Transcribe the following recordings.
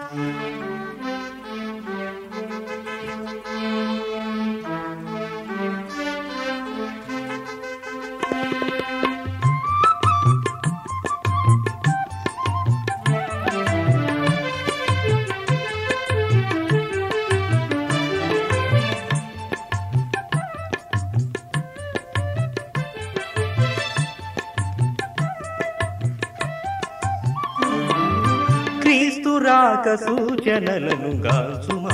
క్రీస్తు రాక సూచనలను గాల్చుమా,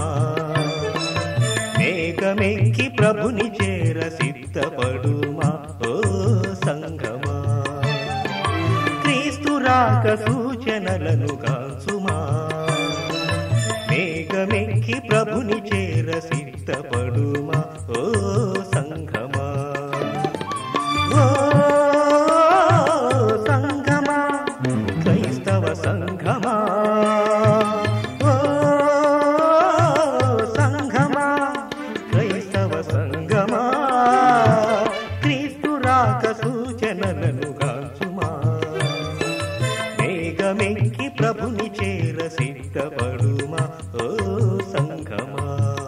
మేఘమెక్కి ప్రభుని చేర సిద్ధపడుమా ఓ సంగమా. క్రీస్తు రాక సూచనలను గాల్చుమా, మేఘమెక్కి ప్రభుని చేర సిద్ధపడుమా ఓ సంగమా. ఓ సంగమా, క్రైస్తవ సంఘమా, ఓ సంఘమా, క్రైస్తవ సంఘమా, క్రీస్తు రాక సూచనలను గాల్చుమా, మేఘమెక్కి ప్రభుని చేర సిద్ధపడుమా ఓ సంఘమా.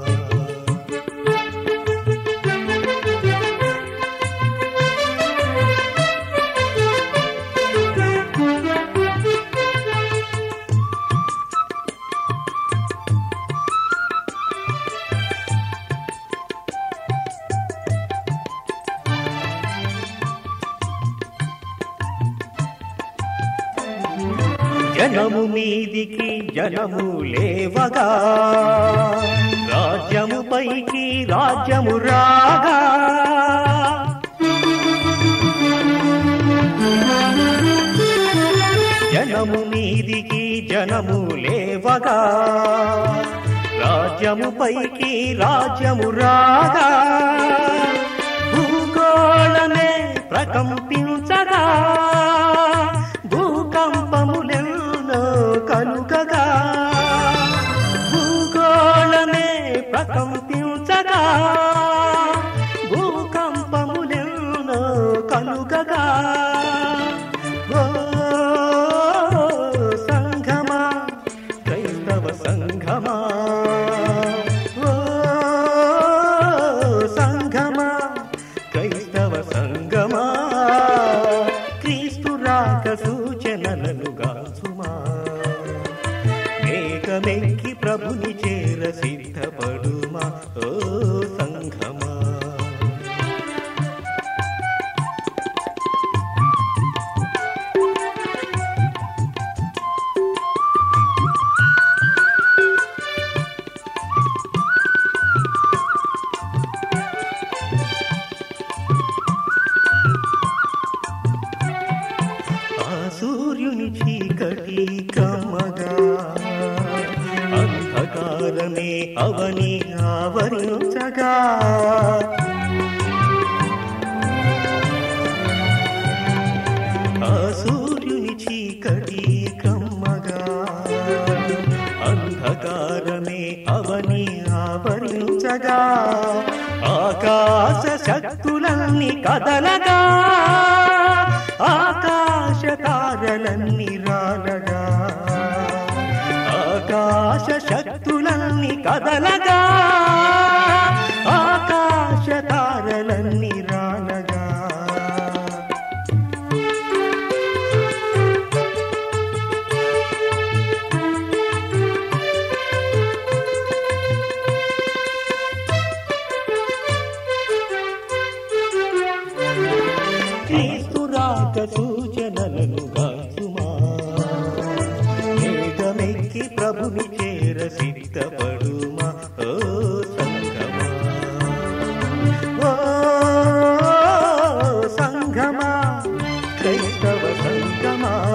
జనము మీదికి జనము లేవగా, రాజ్యము పైకి రాజ్యము రాగా, జనము మీదికి జనము లేవగా, రాజ్యము పైకి రాజ్యము రాగా, భూగోళమే ప్రకంపించగా, భూకంపములెన్నో కలుగగా, భూగోళమే ప్రకంపించగా, భూకంపములెన్నో కలుగగా, ఓ సంఘమా, క్రైస్తవ సంఘమా, ఓ సంఘమా, క్రైస్తవ సంఘమా, క్రీస్తు రాక సూచనలను గాల్చుమా, మేఘమెక్కి ప్రభుని చేర సిద్ధపడుమా ఓ సంఘమా. సూర్యుని చీకటి కమ్మగా, అంధకారమే అవని ఆవరించగా, ఆ సూర్యుని చీకటి కమ్మగా, అంధకారమే అవని ఆవరించగా, ఆకాశ శక్తులన్నీ కదలగా, ఆకాశ తారలన్నీ రాలగా, ఆకాశ శక్తులన్నీ కదలగా, ఆకాశ తారలన్నీ రాలగా, క్రీస్తు రాక సూచనలను గాల్చుమా, మేఘమెక్కి ప్రభుని చేర సిద్ధపడుమా ఓ సంఘమా. ఓ సంఘమా, క్రైస్తవ సంఘమా,